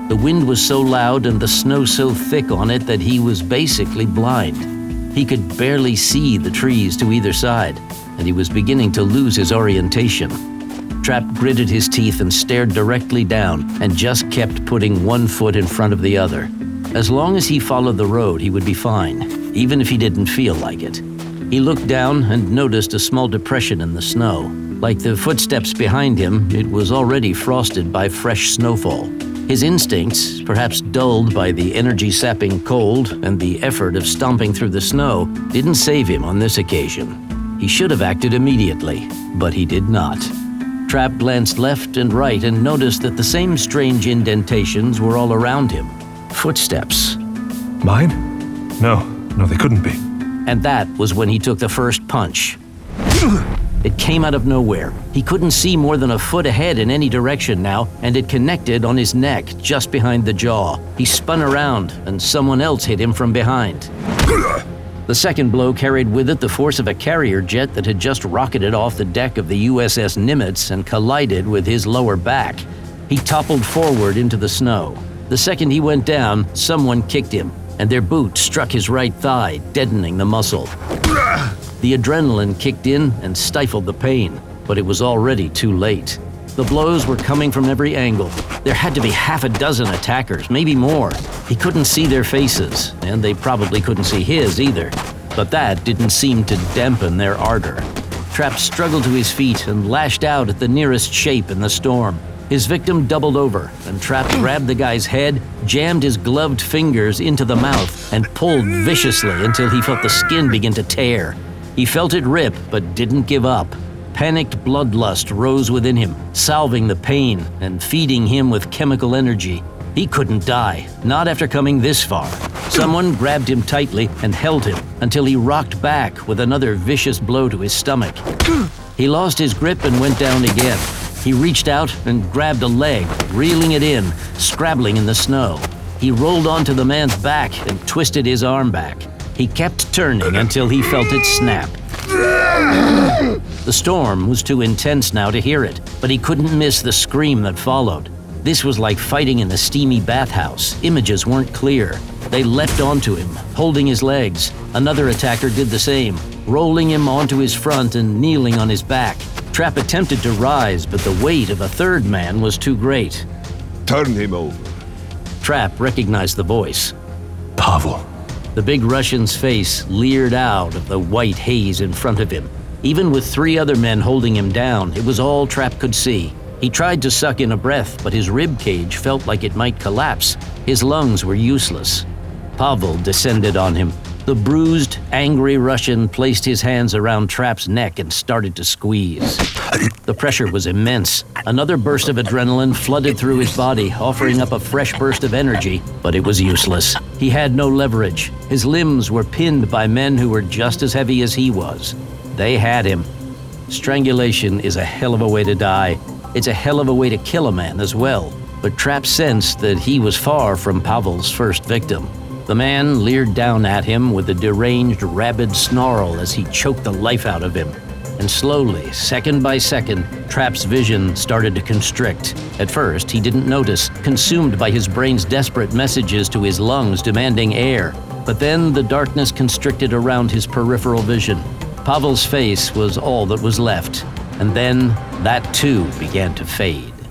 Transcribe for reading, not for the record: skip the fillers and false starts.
The wind was so loud and the snow so thick on it that he was basically blind. He could barely see the trees to either side, and he was beginning to lose his orientation. Trapp gritted his teeth and stared directly down and just kept putting one foot in front of the other. As long as he followed the road, he would be fine, even if he didn't feel like it. He looked down and noticed a small depression in the snow. Like the footsteps behind him, it was already frosted by fresh snowfall. His instincts, perhaps dulled by the energy-sapping cold and the effort of stomping through the snow, didn't save him on this occasion. He should have acted immediately, but he did not. Trapp glanced left and right and noticed that the same strange indentations were all around him. Footsteps. Mine? No, they couldn't be. And that was when he took the first punch. It came out of nowhere. He couldn't see more than a foot ahead in any direction now, and it connected on his neck, just behind the jaw. He spun around, and someone else hit him from behind. The second blow carried with it the force of a carrier jet that had just rocketed off the deck of the USS Nimitz and collided with his lower back. He toppled forward into the snow. The second he went down, someone kicked him, and their boot struck his right thigh, deadening the muscle. The adrenaline kicked in and stifled the pain, but it was already too late. The blows were coming from every angle. There had to be half a dozen attackers, maybe more. He couldn't see their faces, and they probably couldn't see his either. But that didn't seem to dampen their ardor. Trapp struggled to his feet and lashed out at the nearest shape in the storm. His victim doubled over, and Trapp grabbed the guy's head, jammed his gloved fingers into the mouth, and pulled viciously until he felt the skin begin to tear. He felt it rip, but didn't give up. Panicked bloodlust rose within him, salving the pain and feeding him with chemical energy. He couldn't die, not after coming this far. Someone grabbed him tightly and held him until he rocked back with another vicious blow to his stomach. He lost his grip and went down again. He reached out and grabbed a leg, reeling it in, scrabbling in the snow. He rolled onto the man's back and twisted his arm back. He kept turning until he felt it snap. The storm was too intense now to hear it, but he couldn't miss the scream that followed. This was like fighting in a steamy bathhouse. Images weren't clear. They leapt onto him, holding his legs. Another attacker did the same, rolling him onto his front and kneeling on his back. Trapp attempted to rise, but the weight of a third man was too great. Turn him over. Trapp recognized the voice. Pavel. The big Russian's face leered out of the white haze in front of him. Even with 3 other men holding him down, it was all Trapp could see. He tried to suck in a breath, but his rib cage felt like it might collapse. His lungs were useless. Pavel descended on him. The bruised, angry Russian placed his hands around Trapp's neck and started to squeeze. The pressure was immense. Another burst of adrenaline flooded through his body, offering up a fresh burst of energy, but it was useless. He had no leverage. His limbs were pinned by men who were just as heavy as he was. They had him. Strangulation is a hell of a way to die. It's a hell of a way to kill a man as well. But Trapp sensed that he was far from Pavel's first victim. The man leered down at him with a deranged, rabid snarl as he choked the life out of him. And slowly, second by second, Trapp's vision started to constrict. At first, he didn't notice, consumed by his brain's desperate messages to his lungs demanding air. But then the darkness constricted around his peripheral vision. Pavel's face was all that was left. And then, that too began to fade.